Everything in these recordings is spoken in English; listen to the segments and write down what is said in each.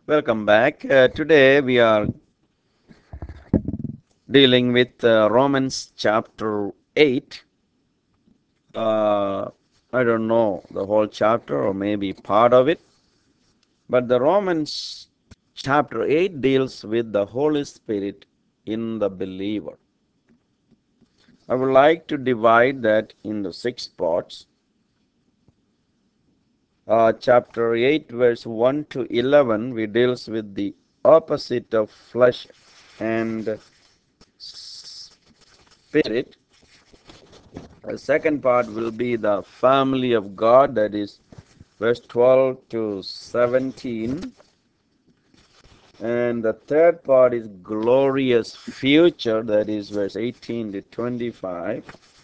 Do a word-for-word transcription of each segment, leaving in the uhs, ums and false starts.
Welcome back. Uh, today we are dealing with uh, Romans chapter eight. Uh, I don't know the whole chapter or maybe part of it, but the Romans chapter eight deals with the Holy Spirit in the believer. I would like to divide that into six parts. Uh, chapter eight, verse one to eleven, we deals with the opposite of flesh and spirit. The second part will be the family of God, that is verse twelve to seventeen. And the third part is glorious future, that is verse eighteen to twenty-five.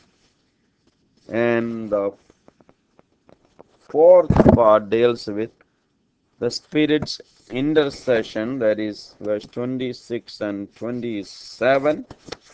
And the fourth part deals with the Spirit's intercession, that is verse twenty-six and twenty-seven.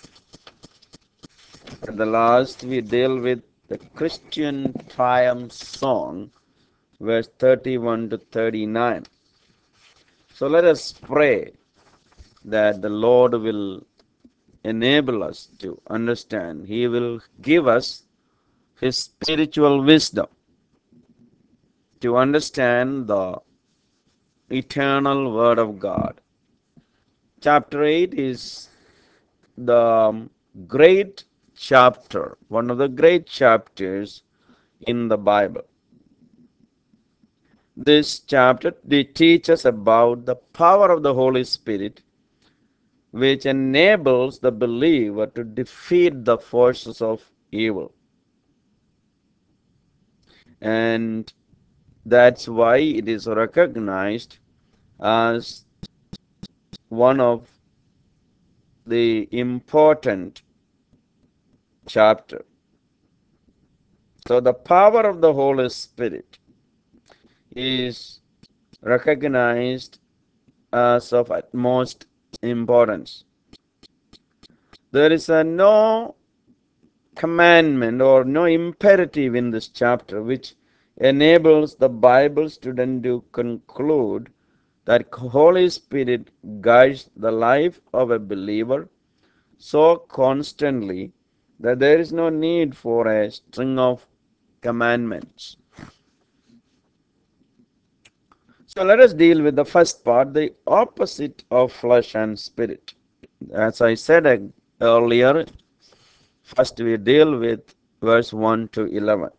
At the last, we deal with the Christian triumph song, verse thirty-one to thirty-nine. So let us pray that the Lord will enable us to understand. He will give us His spiritual wisdom to understand the eternal Word of God. Chapter eight is the great chapter, one of the great chapters in the Bible. This chapter teaches about the power of the Holy Spirit, which enables the believer to defeat the forces of evil. And that's why it is recognized as one of the important chapter. So the power of the Holy Spirit is recognized as of utmost importance. There is a no commandment or no imperative in this chapter which enables the Bible student to conclude that Holy Spirit guides the life of a believer so constantly that there is no need for a string of commandments. So let us deal with the first part, the opposite of flesh and spirit. As I said earlier, first we deal with verse one to eleven.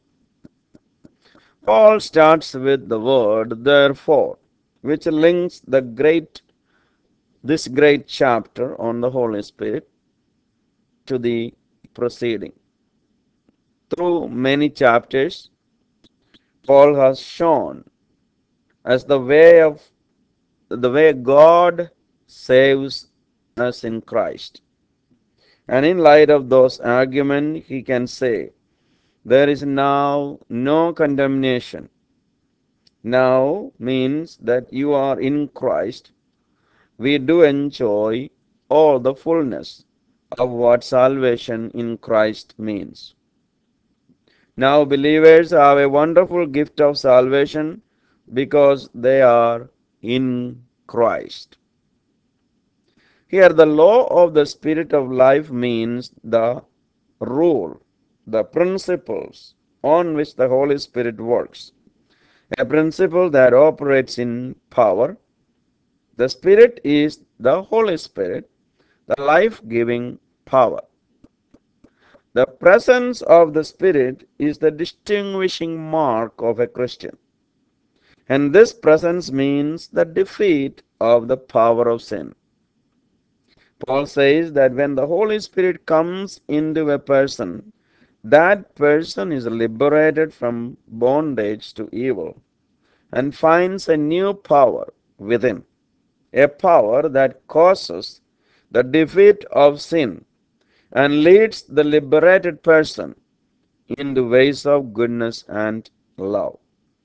Paul starts with the word therefore, which links the great this great chapter on the Holy Spirit to the preceding. Through many chapters, Paul has shown as the way of the way God saves us in Christ. And in light of those arguments, he can say, there is now no condemnation. Now means that you are in Christ. We do enjoy all the fullness of what salvation in Christ means. Now believers have a wonderful gift of salvation because they are in Christ. Here the law of the Spirit of life means the rule, the principles on which the Holy Spirit works. A principle that operates in power. The Spirit is the Holy Spirit, the life-giving power. The presence of the Spirit is the distinguishing mark of a Christian. And this presence means the defeat of the power of sin. Paul says that when the Holy Spirit comes into a person, that person is liberated from bondage to evil and finds a new power within, a power that causes the defeat of sin and leads the liberated person into ways of goodness and love.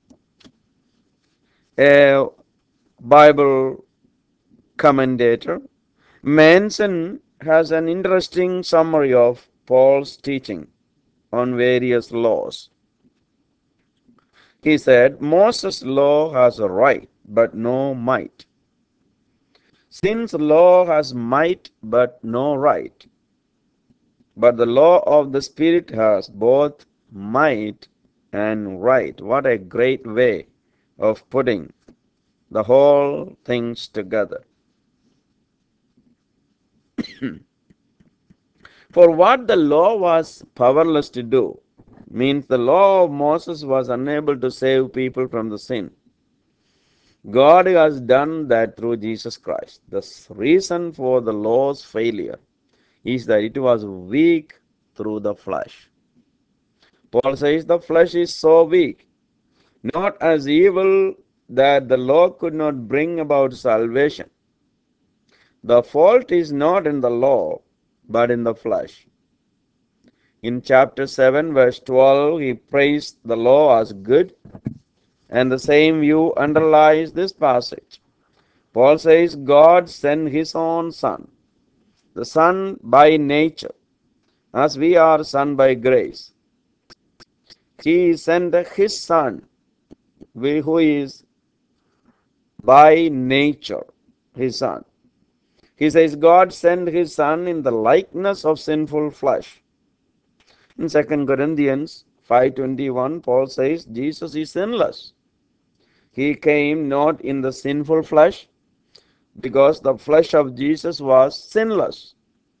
A Bible commentator, Manson, has an interesting summary of Paul's teaching on various laws. He said, Moses' law has a right, but no might. Sin's law has might but no right, but the law of the Spirit has both might and right. What a great way of putting the whole things together. For what the law was powerless to do means the law of Moses was unable to save people from the sin. God has done that through Jesus Christ. The reason for the law's failure is that it was weak through the flesh. Paul says the flesh is so weak, not as evil that the law could not bring about salvation. The fault is not in the law, but in the flesh. In chapter seven, verse twelve, he praised the law as good, and the same view underlies this passage. Paul says God sent his own Son, the Son by nature, as we are Son by grace. He sent his Son, who is by nature his Son. He says God sent his Son in the likeness of sinful flesh. In Second Corinthians five twenty-one, Paul says Jesus is sinless. He came not in the sinful flesh, because the flesh of Jesus was sinless,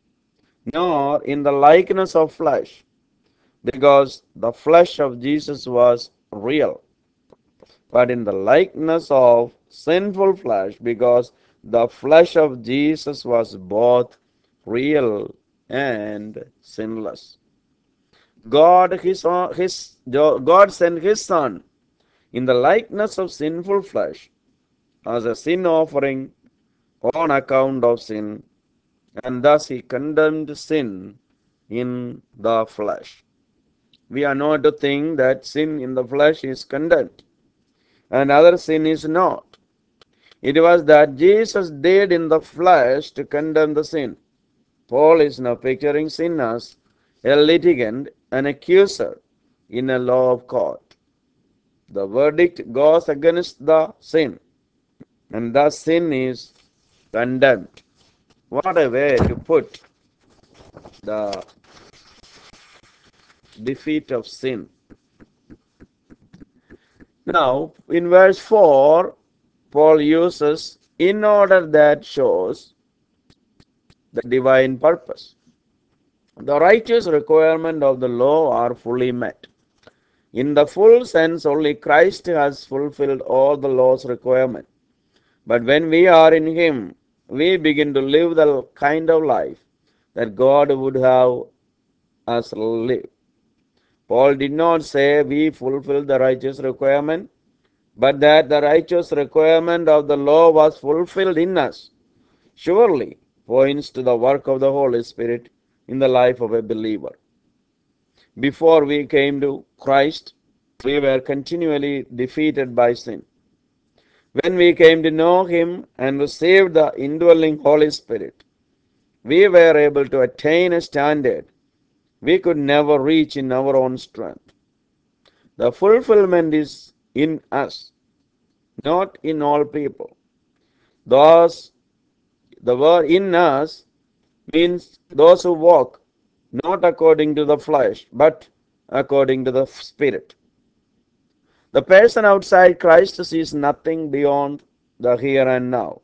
nor in the likeness of flesh, because the flesh of Jesus was real, but in the likeness of sinful flesh, because the flesh of Jesus was both real and sinless. God, his, his, God sent his Son in the likeness of sinful flesh as a sin offering on account of sin, and thus he condemned sin in the flesh. We are not to think that sin in the flesh is condemned and other sin is not. It was that Jesus did in the flesh to condemn the sin. Paul is now picturing sin as a litigant, an accuser in a law of court. The verdict goes against the sin, and thus sin is condemned. What a way to put the defeat of sin. Now, in verse four, Paul uses in order that shows the divine purpose. The righteous requirement of the law are fully met. In the full sense, only Christ has fulfilled all the law's requirement. But when we are in Him, we begin to live the kind of life that God would have us live. Paul did not say we fulfill the righteous requirement, but that the righteous requirement of the law was fulfilled in us. Surely points to the work of the Holy Spirit in the life of a believer. Before we came to Christ, we were continually defeated by sin. When we came to know Him and received the indwelling Holy Spirit, we were able to attain a standard we could never reach in our own strength. The fulfillment is in us, not in all people. Thus, the word in us means those who walk not according to the flesh, but according to the Spirit. The person outside Christ sees nothing beyond the here and now.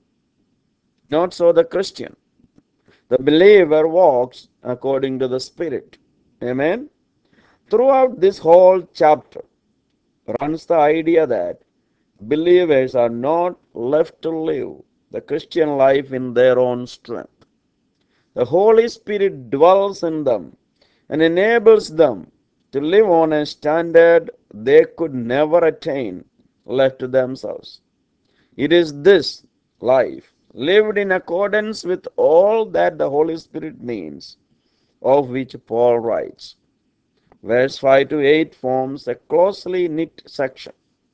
Not so the Christian. The believer walks according to the Spirit. Amen. Throughout this whole chapter runs the idea that believers are not left to live the Christian life in their own strength. The Holy Spirit dwells in them and enables them to live on a standard they could never attain left to themselves. It is this life, lived in accordance with all that the Holy Spirit means, of which Paul writes. Verse five to eight forms a closely knit section.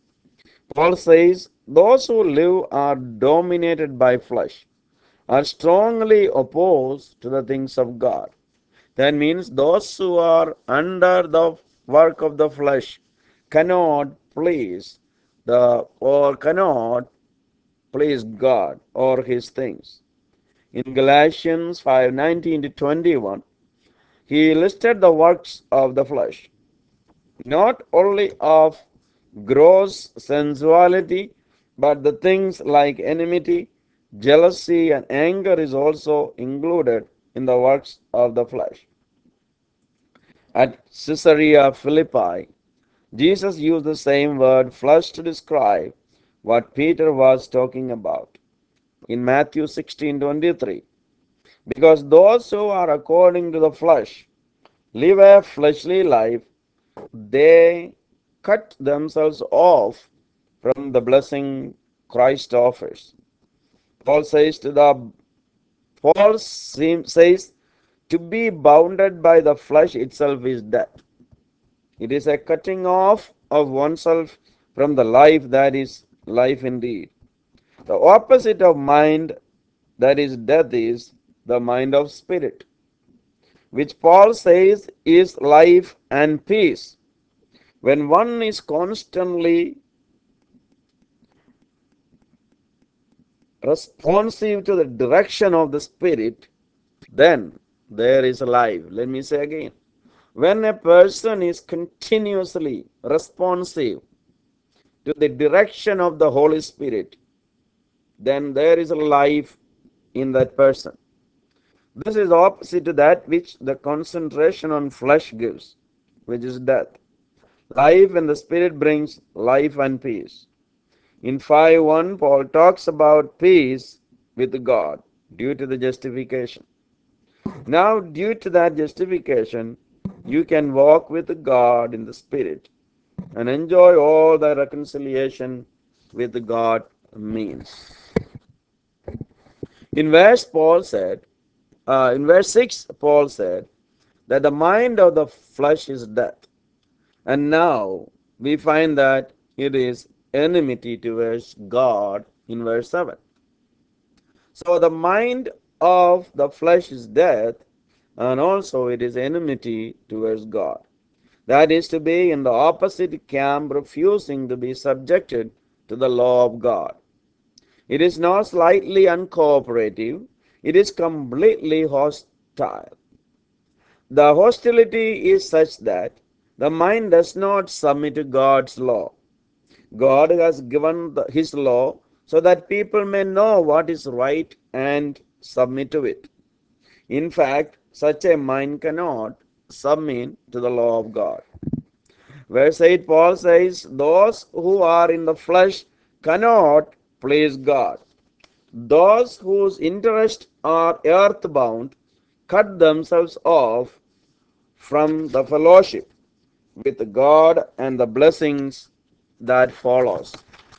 Paul says, those who live are dominated by flesh, are strongly opposed to the things of God. That means those who are under the work of the flesh cannot please the or cannot please God or His things. In Galatians five nineteen to twenty-one, he listed the works of the flesh, not only of gross sensuality, but the things like enmity, jealousy, and anger is also included in the works of the flesh. At Caesarea Philippi, Jesus used the same word flesh to describe what Peter was talking about in Matthew sixteen twenty-three. Because those who are according to the flesh live a fleshly life, they cut themselves off from the blessing Christ offers. Paul says to the Paul says to be bounded by the flesh itself is death. It is a cutting off of oneself from the life that is life indeed. The opposite of mind that is death is the mind of spirit, which Paul says is life and peace. When one is constantly responsive to the direction of the Spirit, then there is life. Let me say again. When a person is continuously responsive to the direction of the Holy Spirit, then there is life in that person. This is opposite to that which the concentration on flesh gives, which is death. Life in the Spirit brings life and peace. In five one, Paul talks about peace with God due to the justification. Now, due to that justification, you can walk with God in the Spirit and enjoy all the reconciliation with God means. In verse Paul said, uh, in verse six, Paul said that the mind of the flesh is death. And now we find that it is enmity towards God in verse seven. So the mind of the flesh is death, and also it is enmity towards God. That is to be in the opposite camp, refusing to be subjected to the law of God. It is not slightly uncooperative, it is completely hostile. The hostility is such that the mind does not submit to God's law. God has given the, His law so that people may know what is right and submit to it. In fact, such a mind cannot submit to the law of God. Verse eight, Paul says, those who are in the flesh cannot please God. Those whose interests are earthbound cut themselves off from the fellowship with God and the blessings that follows.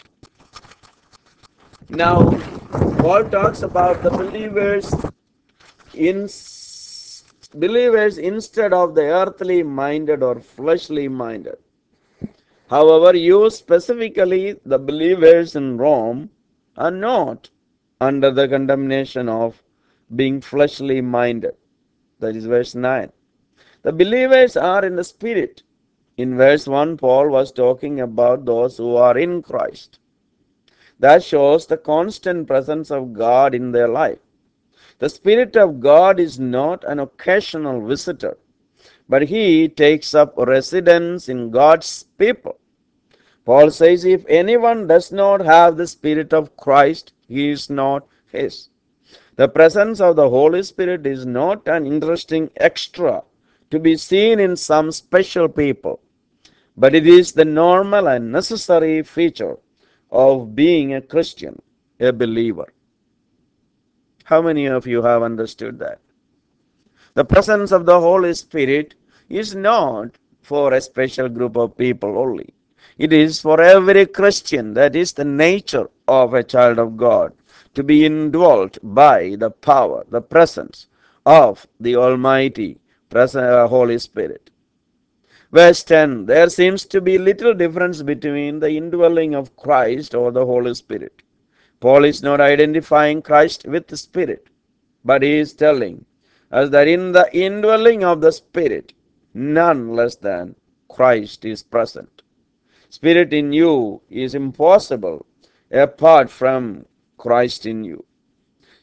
Now, Paul talks about the believers in believers instead of the earthly minded or fleshly minded. However, you specifically, the believers in Rome are not under the condemnation of being fleshly minded. That is verse nine. The believers are in the Spirit. In verse one, Paul was talking about those who are in Christ. That shows the constant presence of God in their life. The Spirit of God is not an occasional visitor, but He takes up residence in God's people. Paul says, if anyone does not have the Spirit of Christ, he is not his. The presence of the Holy Spirit is not an interesting extra to be seen in some special people, but it is the normal and necessary feature of being a Christian, a believer. How many of you have understood that? The presence of the Holy Spirit is not for a special group of people only. It is for every Christian. That is the nature of a child of God, to be indwelt by the power, the presence of the Almighty Holy Spirit. Verse ten, there seems to be little difference between the indwelling of Christ or the Holy Spirit. Paul is not identifying Christ with the Spirit, but he is telling us that in the indwelling of the Spirit, none less than Christ is present. Spirit in you is impossible apart from Christ in you.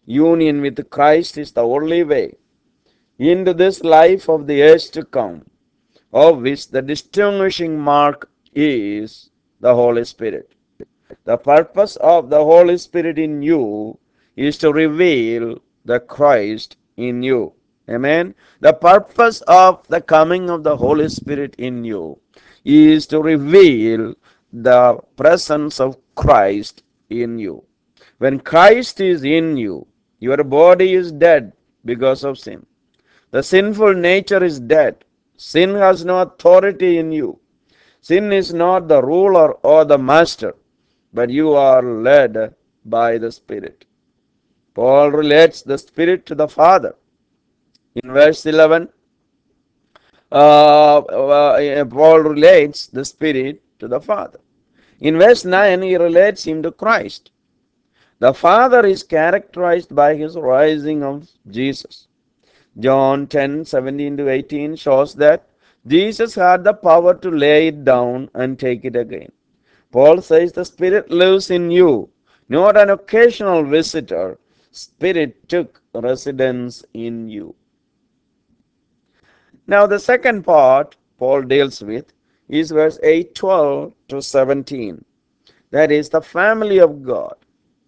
Union with Christ is the only way into this life of the age to come, of which the distinguishing mark is the Holy Spirit. The purpose of the Holy Spirit in you is to reveal the Christ in you. Amen. The purpose of the coming of the Holy Spirit in you is to reveal the presence of Christ in you. When Christ is in you, your body is dead because of sin. The sinful nature is dead. Sin has no authority in you. Sin is not the ruler or the master, but you are led by the Spirit. Paul relates the Spirit to the Father. In verse eleven, uh, uh, Paul relates the Spirit to the Father. In verse nine, he relates him to Christ. The Father is characterized by his rising of Jesus. John ten seventeen to eighteen shows that Jesus had the power to lay it down and take it again. Paul says the Spirit lives in you, not an occasional visitor. Spirit took residence in you. Now, the second part Paul deals with is verse eight, twelve to seventeen. That is the family of God.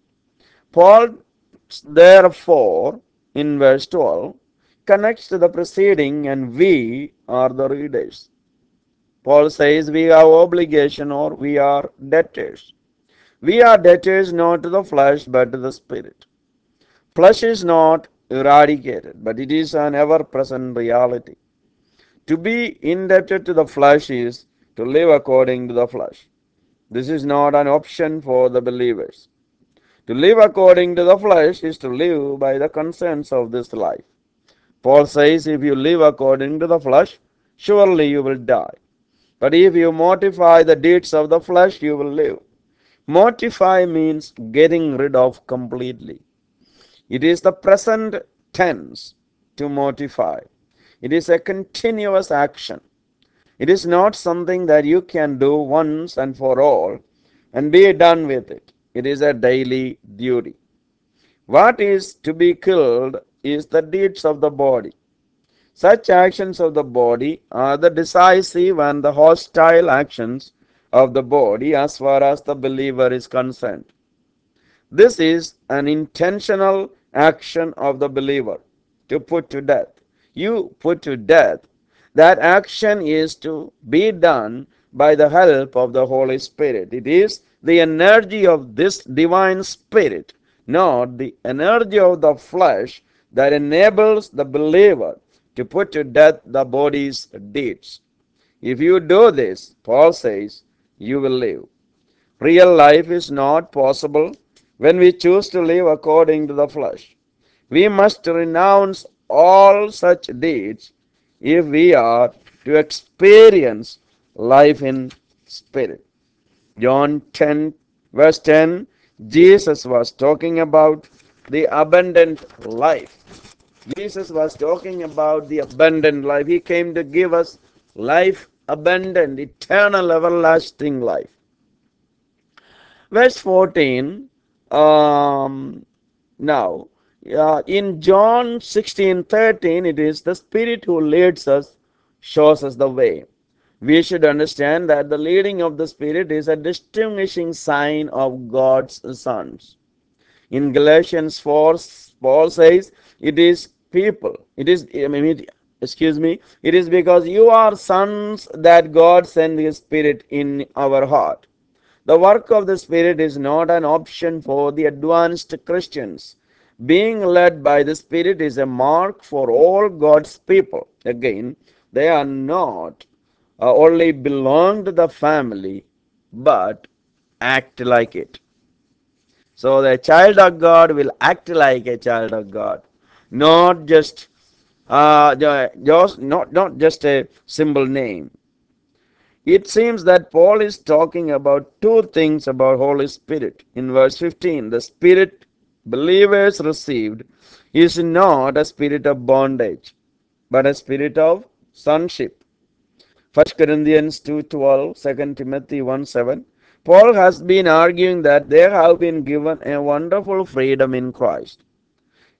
Paul, therefore, in verse twelve, connects to the preceding, and we are the readers. Paul says we have obligation or we are debtors. We are debtors not to the flesh but to the Spirit. Flesh is not eradicated, but it is an ever present reality. To be indebted to the flesh is to live according to the flesh. This is not an option for the believers. To live according to the flesh is to live by the concerns of this life. Paul says, if you live according to the flesh, surely you will die. But if you mortify the deeds of the flesh, you will live. Mortify means getting rid of completely. It is the present tense to mortify. It is a continuous action. It is not something that you can do once and for all and be done with it. It is a daily duty. What is to be killed is the deeds of the body. Such actions of the body are the decisive and the hostile actions of the body as far as the believer is concerned. This is an intentional action of the believer to put to death. You put to death. That action is to be done by the help of the Holy Spirit. It is the energy of this divine Spirit, not the energy of the flesh, that enables the believer to put to death the body's deeds. If you do this, Paul says, you will live. Real life is not possible when we choose to live according to the flesh. We must renounce all such deeds if we are to experience life in spirit. John ten, verse ten, Jesus was talking about the abundant life. Jesus was talking about the abundant life. He came to give us life abundant, eternal, everlasting life. Verse fourteen, um, now, uh, in John sixteen thirteen, it is the Spirit who leads us, shows us the way. We should understand that the leading of the Spirit is a distinguishing sign of God's sons. In Galatians four, Paul says, it is people, it is, I mean, excuse me, it is because you are sons that God sent His Spirit in our heart. The work of the Spirit is not an option for the advanced Christians. Being led by the Spirit is a mark for all God's people. Again, they are not uh, only belong to the family, but act like it. So the child of God will act like a child of God, not just uh, just not not just a simple name. It seems that Paul is talking about two things about Holy Spirit. In verse fifteen, the Spirit believers received is not a spirit of bondage, but a spirit of sonship. First Corinthians two twelve, Second Timothy one seven. Paul has been arguing that they have been given a wonderful freedom in Christ.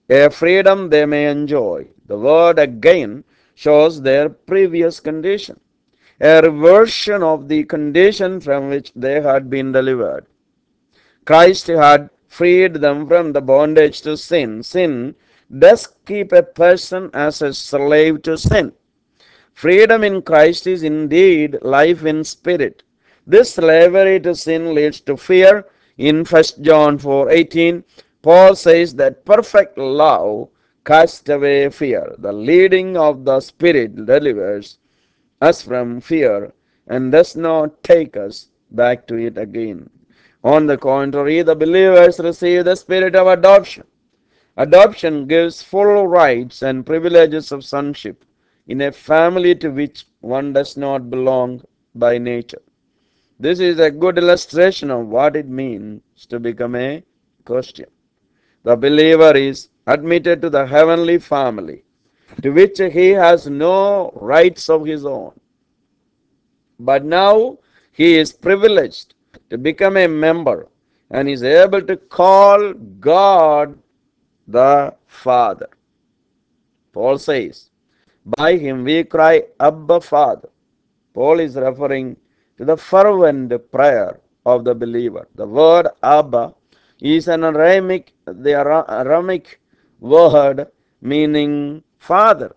a freedom they may enjoy. The word again shows their previous condition, a reversion of the condition from which they had been delivered. Christ had freed them from the bondage to sin. Sin does keep a person as a slave to sin. Freedom in Christ is indeed life in spirit. This slavery to sin leads to fear. In First John four eighteen, Paul says that perfect love casts away fear. The leading of the Spirit delivers us from fear and does not take us back to it again. On the contrary, the believers receive the Spirit of adoption. Adoption gives full rights and privileges of sonship in a family to which one does not belong by nature. This is a good illustration of what it means to become a Christian. The believer is admitted to the heavenly family, to which he has no rights of his own. But now he is privileged to become a member and is able to call God the Father. Paul says, by him we cry, Abba, Father. Paul is referring to the fervent prayer of the believer. The word Abba is an Aramaic, the Aramaic word meaning father.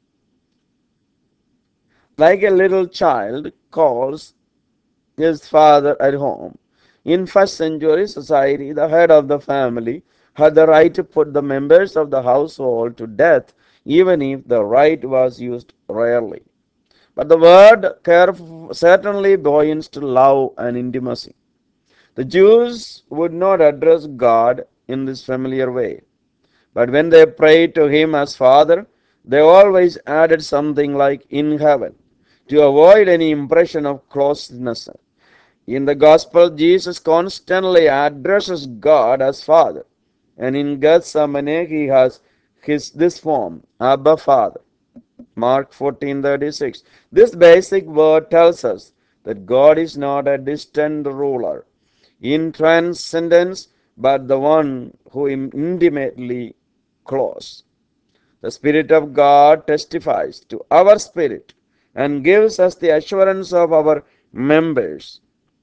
Like a little child calls his father at home. In first century society, the head of the family had the right to put the members of the household to death, even if the right was used rarely. But the word certainly points to love and intimacy. The Jews would not address God in this familiar way, but when they prayed to Him as Father, they always added something like in heaven to avoid any impression of closeness. In the Gospel, Jesus constantly addresses God as Father, and in Gethsemane, He has his this form, Abba, Father. Mark fourteen thirty-six. This basic word tells us that God is not a distant ruler in transcendence, but the one who is intimately close. The Spirit of God testifies to our spirit and gives us the assurance of our members.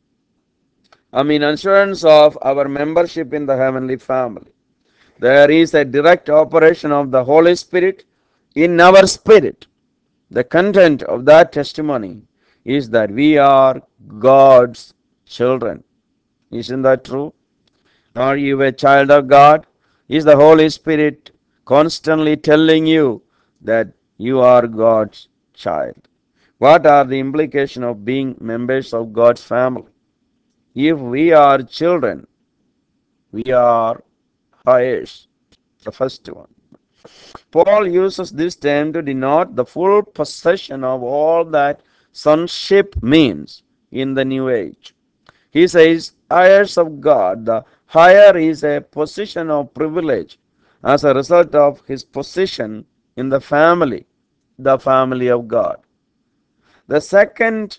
I mean, assurance of our membership in the heavenly family. There is a direct operation of the Holy Spirit in our spirit. The content of that testimony is that we are God's children. Isn't that true? Are you a child of God? Is the Holy Spirit constantly telling you that you are God's child? What are the implications of being members of God's family? If we are children, we are heirs. The first one. Paul uses this term to denote the full possession of all that sonship means in the New Age. He says, heirs of God, the higher is a position of privilege as a result of his position in the family, the family of God. The second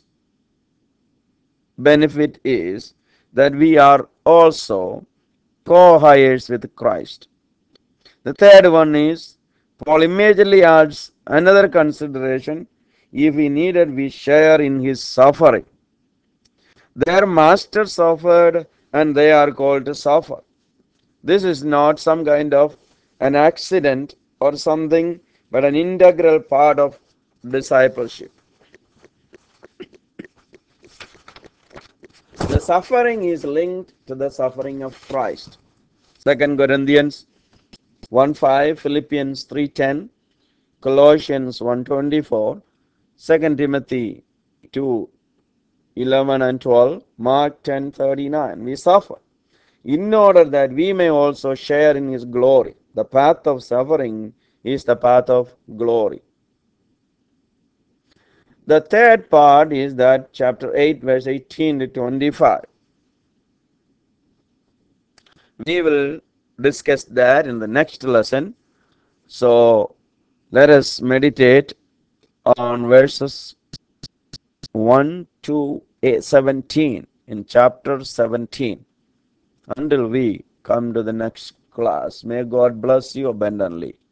benefit is that we are also co-heirs with Christ. The third one is Paul immediately adds another consideration. If we needed, we share in his suffering. Their master suffered and they are called to suffer. This is not some kind of an accident or something, but an integral part of discipleship. The suffering is linked to the suffering of Christ. Second Corinthians one five, Philippians three ten, Colossians one twenty-four, Second Timothy two eleven and twelve, Mark ten thirty-nine. We suffer in order that we may also share in his glory. The path of suffering is the path of glory. The third part is that chapter eight, verse eighteen to twenty-five. We will discuss that in the next lesson. So let us meditate on verses one to seventeen in chapter seventeen until we come to the next class. May God bless you abundantly.